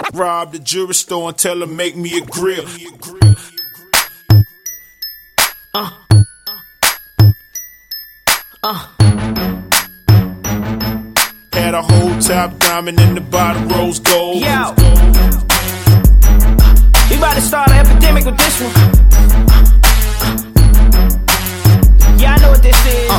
Rob the jewelry store and tell her make me a grill. Had a whole top diamond in the bottom rose gold. Yo, we about to start an epidemic with this one. Yeah, I know what this is.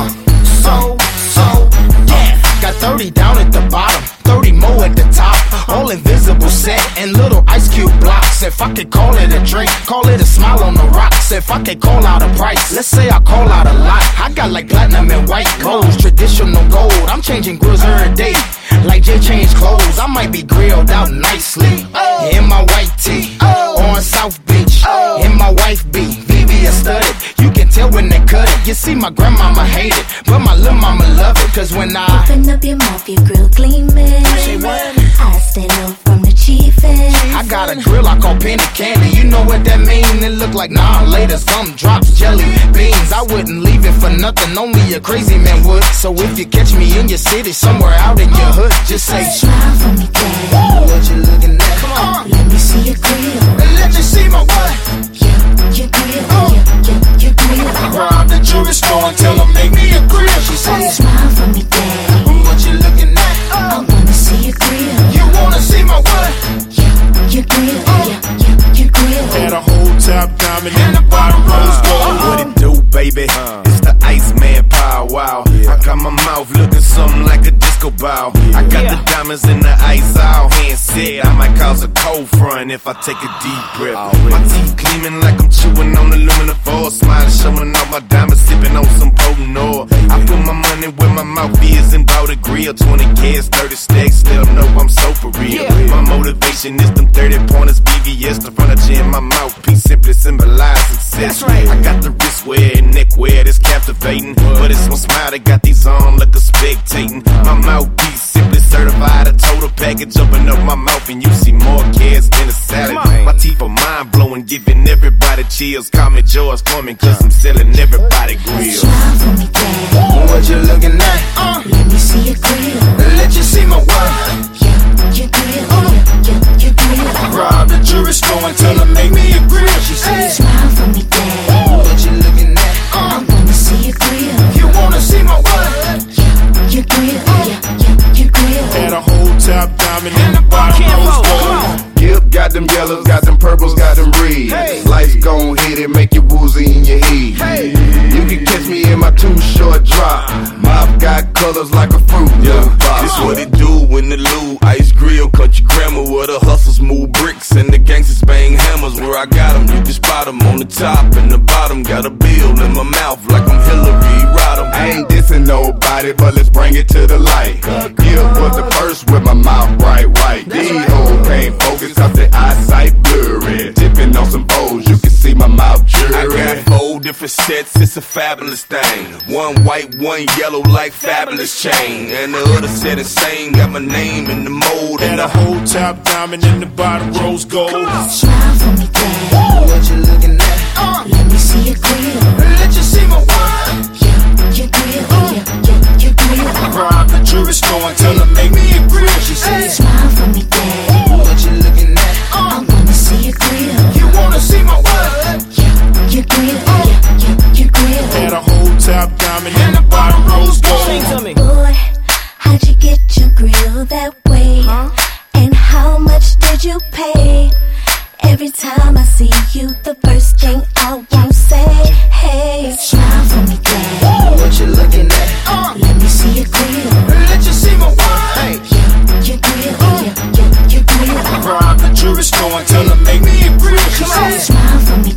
Yeah. Got 30 down at the bottom, 30 more at the top. All invisible set and little ice cube blocks. If I could call it a drink, call it a smile on the rocks. If I could call out a price, let's say I call out a lot. I got like platinum and white clothes, traditional gold. I'm changing grills every day, like Jay changed clothes. I might be grilled out nicely in my white tee on South Beach. In my wife beat, VVS studded. You can tell when they cut it. You see, my grandmama hate it, but my little mama love it. Cause when I open up your mouth, your grill gleaming. Say what? I stand up from the chiefin'. I got a grill I call penny candy. You know what that mean? It look like nah later some drops jelly beans. I wouldn't leave it for nothing, only a crazy man would. So if you catch me in your city, somewhere out in your hood, just say smile for me, daddy. What you looking at? Come on, let me see your grill. Let me see my what? Your grill, your grill. Rob the jewelry store and tell her make me a grill. She said smile for me, daddy. What you looking at? I wanna see your grill. You wanna see my what? Your grill, your grill. Had a whole top diamond in the bottom rose gold. What it do, baby? It's the Iceman Power Wow. I got my mouth looking something like a disco ball. I got the diamonds in the ice all hand said. I might cause a cold front if I take a deep breath. My teeth gleaming like I'm chewing on aluminum foil. Smiling, showing off my diamonds, sipping on some potent oil. I put my money where my mouth is and bought a grill. 20 Ks, 30 stacks, still know I'm so for real. My motivation is them 30 pointers, BVS, the furniture in my mouthpiece simply symbolize success. That's right. I got the wrist wear and neck wear that's captivating, but it's one smile that got these on looking spectating. My mouthpiece simply certified, a total package. Open up my mouth and you see more kids than a salad. My teeth are mind blowing, giving everybody chills. Call me George Foreman, cause I'm selling everybody grills. Smile for me, daddy. What you looking at? Let me see your grill. Let you see my what? Your grill, your grill. Rob the jewelry store and tell her make me a grill. She said Smile for me, daddy. What you looking at? I wanna see your grill. You wanna see my what? Your grill, your grill. had a whole top diamond in the bottom rose gold. Yep, got them yellows, got them purples, got them reds. Hey. Lights gon' hit it, make you woozy in your head. Hey. You can catch me in my too short drop. Mop got colors like a fruit. Yeah, this what it do when the Lou Ice Grill, country grammar, where the hustlers move bricks and the gangsters bang hammers. Where I got them, you can spot them on the top and the bottom. Got a bill in my mouth like I'm Hillary Rodham. I ain't dissing nobody, but let's bring it to the light. Gill was the first with my mouth bright white. These hoes can't focus cause their eyesight blurry. Tipping on some O's, you can see my mouth I jury. got 4 different sets, it's a fabulous thing. One white, one yellow like fabulous chain. And the other set insane, got my name in the mold. Had And a whole top diamond in the bottom rose gold. Smile for me, daddy. What you looking at? Let me see your grill. Let you see my wine. Your grill, your grill. Rob the jewelry store and tell her make me a grill. She said Smile for me, daddy. What you looking at? I wanna see your grill. You wanna see my wine? Your grill, your grill. had a whole top diamond in the bottom rose Sing gold. to me. Boy, how'd you get your grill that way? And how much did you pay? Every time I see you, the first thing I won't say, hey, smile for me, daddy. What you looking at? Let me see your grill. Let you see my wine. Your grill, your grill. Rob the jewelry store and tell her make me a grill. She said Smile for me,